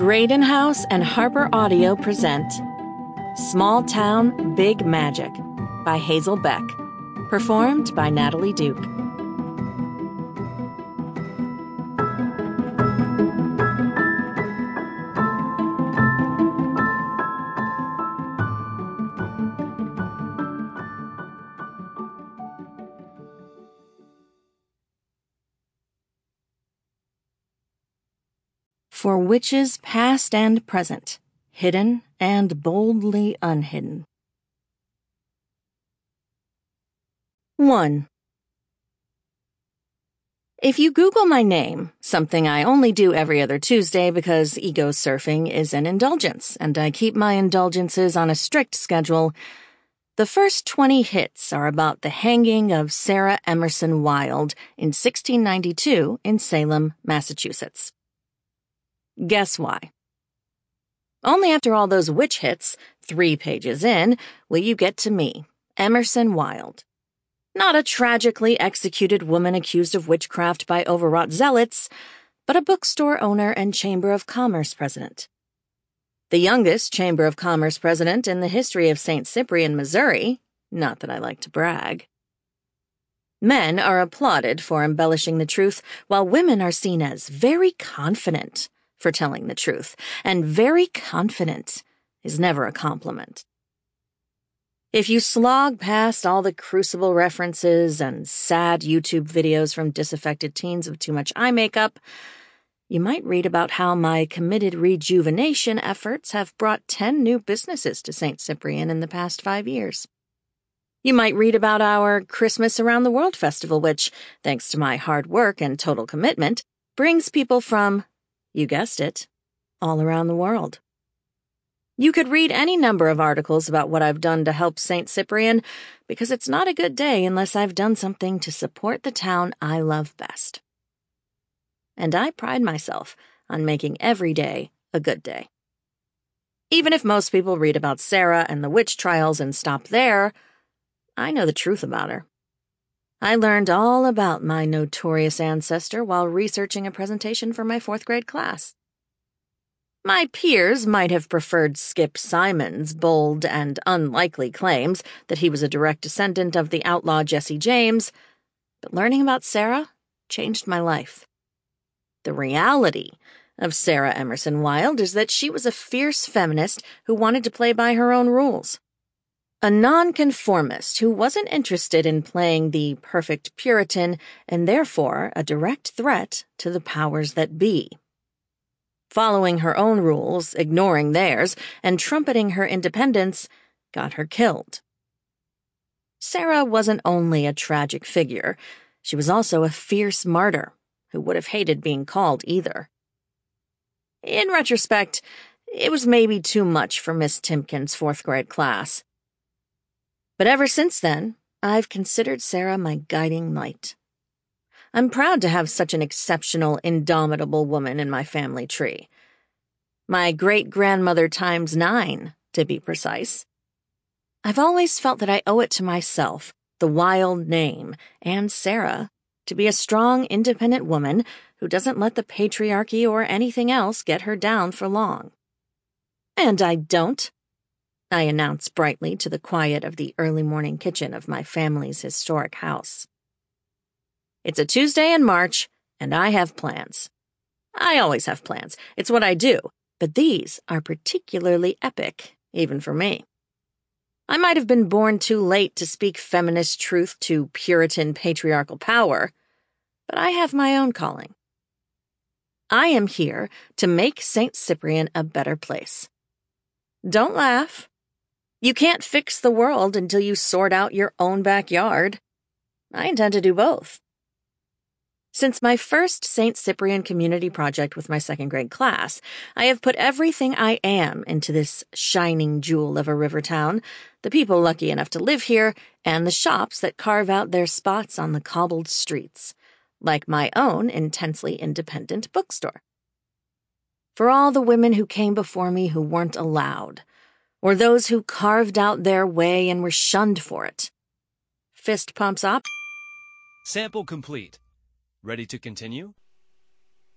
Graydon House and Harper Audio present Small Town, Big Magic by Hazel Beck. Performed by Natalie Duke. For witches past and present, hidden and boldly unhidden. 1. If you Google my name, something I only do every other Tuesday because ego surfing is an indulgence, and I keep my indulgences on a strict schedule, the first 20 hits are about the hanging of Sarah Emerson Wild in 1692 in Salem, Massachusetts. Guess why? Only after all those witch hits, 3 pages in, will you get to me, Emerson Wild. Not a tragically executed woman accused of witchcraft by overwrought zealots, but a bookstore owner and Chamber of Commerce president. The youngest Chamber of Commerce president in the history of St. Cyprian, Missouri, not that I like to brag. Men are applauded for embellishing the truth, while women are seen as very confident for telling the truth, and very confident is never a compliment. If you slog past all the Crucible references and sad YouTube videos from disaffected teens of too much eye makeup, you might read about how my committed rejuvenation efforts have brought 10 new businesses to St. Cyprian in the past 5 years. You might read about our Christmas Around the World festival, which, thanks to my hard work and total commitment, brings people from, you guessed it, all around the world. You could read any number of articles about what I've done to help St. Cyprian, because it's not a good day unless I've done something to support the town I love best. And I pride myself on making every day a good day. Even if most people read about Sarah and the witch trials and stop there, I know the truth about her. I learned all about my notorious ancestor while researching a presentation for my 4th grade class. My peers might have preferred Skip Simon's bold and unlikely claims that he was a direct descendant of the outlaw Jesse James, but learning about Sarah changed my life. The reality of Sarah Emerson Wild is that she was a fierce feminist who wanted to play by her own rules. A nonconformist who wasn't interested in playing the perfect Puritan and therefore a direct threat to the powers that be. Following her own rules, ignoring theirs, and trumpeting her independence got her killed. Sarah wasn't only a tragic figure, she was also a fierce martyr who would have hated being called either. In retrospect, it was maybe too much for Miss Timken's 4th grade class. But ever since then, I've considered Sarah my guiding light. I'm proud to have such an exceptional, indomitable woman in my family tree. My great-grandmother times 9, to be precise. I've always felt that I owe it to myself, the Wild name, and Sarah, to be a strong, independent woman who doesn't let the patriarchy or anything else get her down for long. And I don't, I announce brightly to the quiet of the early morning kitchen of my family's historic house. It's a Tuesday in March, and I have plans. I always have plans. It's what I do, but these are particularly epic, even for me. I might have been born too late to speak feminist truth to Puritan patriarchal power, but I have my own calling. I am here to make St. Cyprian a better place. Don't laugh. You can't fix the world until you sort out your own backyard. I intend to do both. Since my first St. Cyprian community project with my 2nd grade class, I have put everything I am into this shining jewel of a river town, the people lucky enough to live here, and the shops that carve out their spots on the cobbled streets, like my own intensely independent bookstore. For all the women who came before me who weren't allowed, or those who carved out their way and were shunned for it. Fist pumps up. Sample complete. Ready to continue?